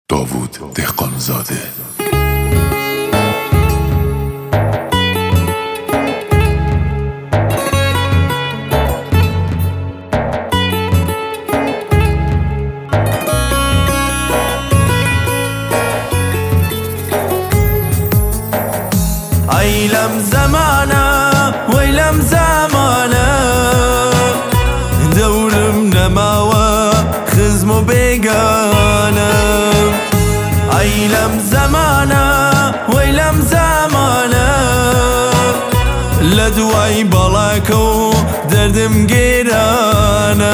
داوود دهقانزاده. عیلم زمانه ویلم زمانه دورم نماوه خزم و بیگانه عیلم زمانه ویلم زمانه لدوای بالاکو دردم گیرانه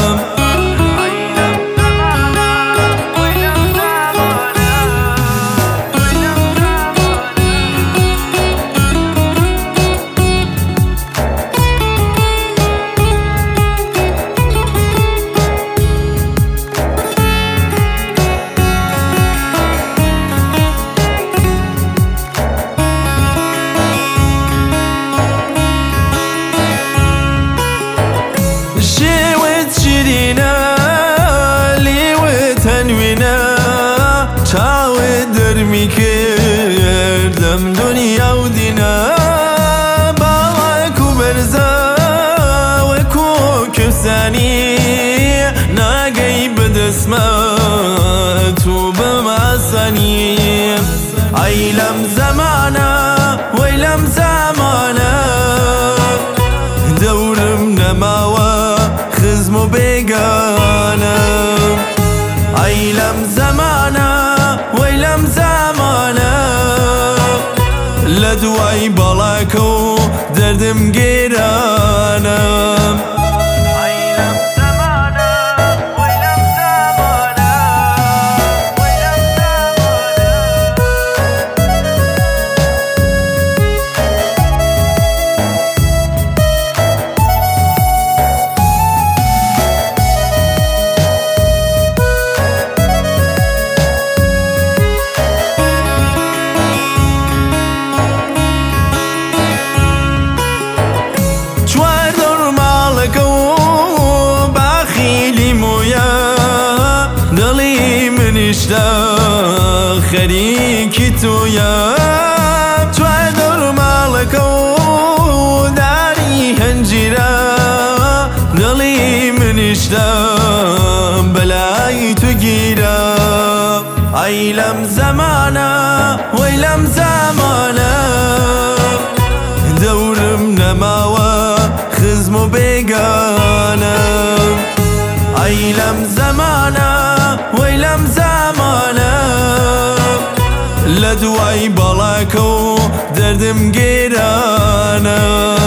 چاوی درمی کردم دنیا و دینا باوکو برزا وکو کسانی ناگی بدسمت و بماسانی عیلم زمانه ویلم زمانه دورم نماوه خزم و بیگانه عیلم زمانه ویلم زمانه لدوای بالاکو دردم گیرانه خەریکی تویە توای دەڕماڵەکە و داری هەنجیرە دڵی منیشتە بەلای تو گیرە عیلم زەمانە وەیلەم زەمانە دەورم نەماوە خزم و بێگانە عیلم زەمانە وەیلەم زەمانە لدوای بالاکو دردم گیرانه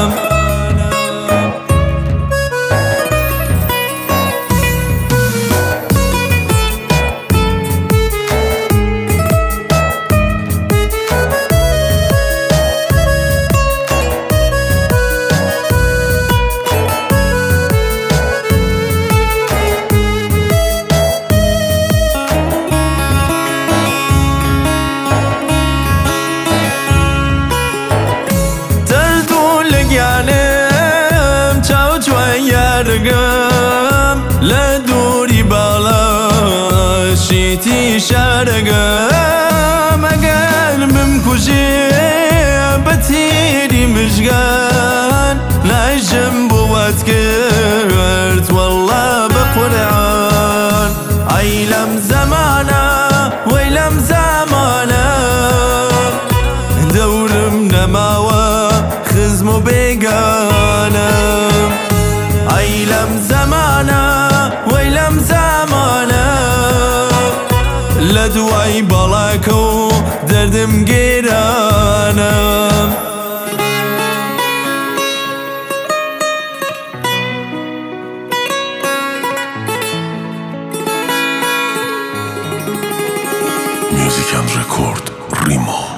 لدوری بالا شیتی شارگم اگر بمکوشی بتیری مشگان نایشم بوات کرد والله بقرآن عیلم زمانه ویلم زمانه دورم نماوه خزم و بیگانه عیلم زمانه ویلم زمانه لدوای بالاکو دردم گیرانه Music and Record Rimo.